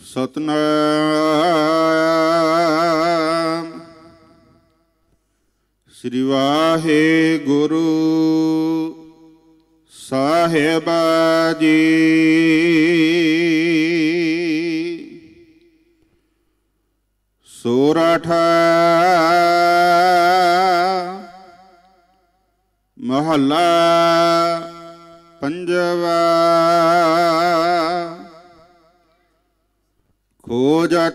ਸਤਨਾਮ ਸ੍ਰੀ ਵਾਹਿਗੁਰੂ ਸਾਹਿਬ ਜੀ। ਸੋਰਠ ਮਹੱਲਾ ਪੰਜਵਾ। ਖੋਜਤ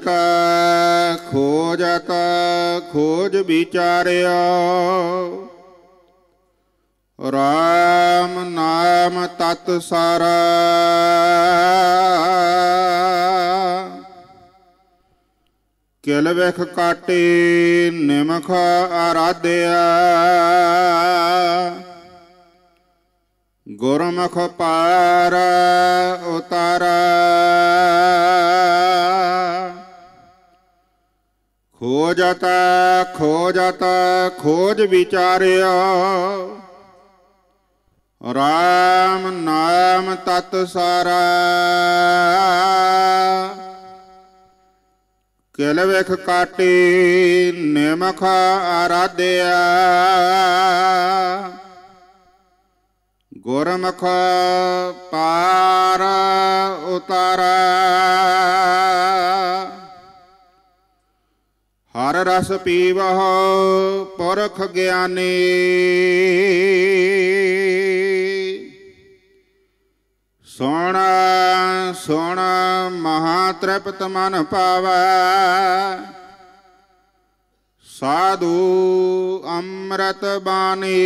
ਖੋਜਤ ਖੋਜ ਵਿਚਾਰਿਆ, ਰਾਮ ਨਾਮ ਤਤ ਸਾਰਾ। ਕਿਲ ਵਿਖ ਕਾਟੇ ਨਿਮਖ ਆਰਾਧਿਆ, ਗੁਰਮੁਖ ਪਾਰ ਉਤਾਰਾ। ਖੋਜਤ ਖੋਜਤ ਖੋਜ ਵਿਚਾਰਿਆ, ਰਾਮ ਨਾਮ ਤਤ ਸਾਰਾ। ਕਿਲ ਵਿਖ ਕਾਟੇ ਨਿਮਖ ਆਰਾਧਿਆ, ਗੁਰਮੁਖ ਪਾਰ ਉਤਾਰਾ। ਹਰ ਰਸ ਪੀਵਹੁ ਪੁਰਖ ਗਿਆਨੀ, ਸੁਣ ਸੁਣ ਮਹਾ ਤ੍ਰਿਪਤ ਮਨ ਪਾਵੈ। ਸਾਧੂ ਅੰਮ੍ਰਿਤ ਬਾਣੀ,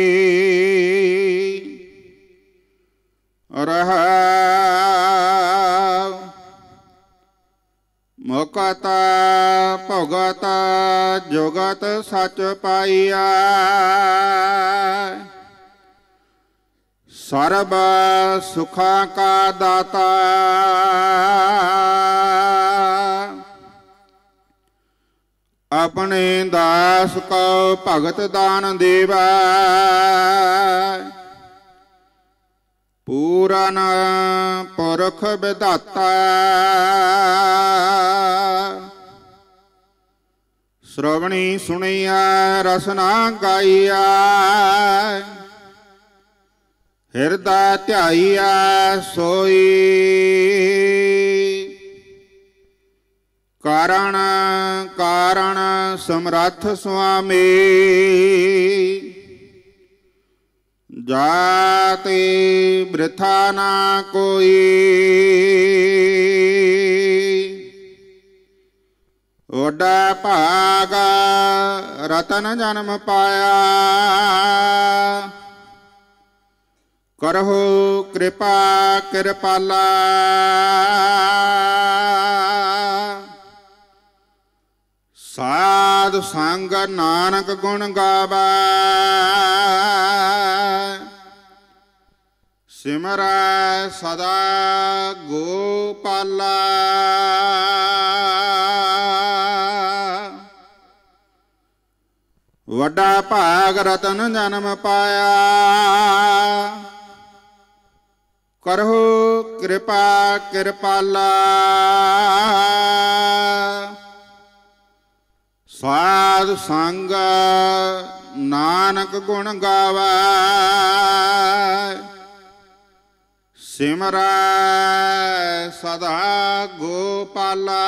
ਰਹਾਉ ਮੁਕਤ ਭਗਤ ਜੁਗਤ ਸਚ ਪਾਈਆ। ਸਰਬ ਸੁਖਾਂ ਕਾ ਦਾਤਾ, ਆਪਣੇ ਦਾਸ ਕੋ ਭਗਤ ਦਾਨ ਦੇਵੈ। ਪੂਰਨ ਪੁਰਖ ਵਿਧਾਤਾ, ਸ਼੍ਰਵਣੀ ਸੁਣੀਆ ਰਸਨਾ ਗਾਈਆ। ਹਿਰਦਾ ਧਿਆਈਆ ਸੋਈ, ਕਾਰਣ ਕਾਰਣ ਸਮਰੱਥ ਸੁਆਮੀ। ਜਾਤੇ ਬ੍ਰਿਥਾ ਨਾ ਕੋਈ, ਓਡਾ ਭਾਗ ਰਤਨ ਜਨਮ ਪਾਇਆ। ਕਰਹੁ ਕਿਰਪਾ ਕਿਰਪਾਲਾ, ਸਾਧ ਸੰਗ ਨਾਨਕ ਗੁਣ ਗਾਵੈ। ਸਿਮਰੈ ਸਦਾ ਗੋਪਾਲਾ, ਵੱਡਾ ਭਾਗ ਰਤਨ ਜਨਮ ਪਾਇਆ। ਕਰਹੁ ਕਿਰਪਾ ਕਿਰਪਾਲਾ, ਸਾਧ ਸੰਗ ਨਾਨਕ ਗੁਣ ਗਾਵੈ। ਸਿਮਰੈ ਸਦਾ ਗੋਪਾਲਾ।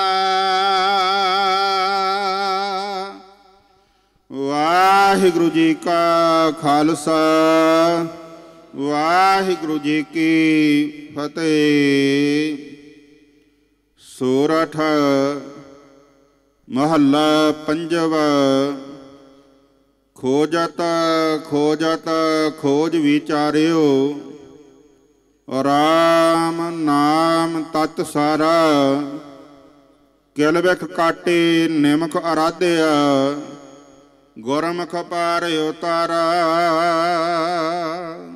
ਵਾਹਿਗੁਰੂ ਜੀ ਕਾ ਖਾਲਸਾ, ਵਾਹਿਗੁਰੂ ਜੀ ਕੀ ਫਤਿਹ। ਸੋਰਠ ਮਹੱਲਾ ਪੰਜਵਾ। ਖੋਜਤ ਖੋਜਤ ਖੋਜ ਵਿਚਾਰਿਓ, ਰਾਮ ਨਾਮ ਤਤ ਸਾਰਾ। ਕਿਲ ਵਿਖ ਕਾਟੇ ਨਿਮਖ ਆਰਾਧਿਆ, ਗੁਰਮੁਖ ਪਾਰ ਉਤਾਰਾ।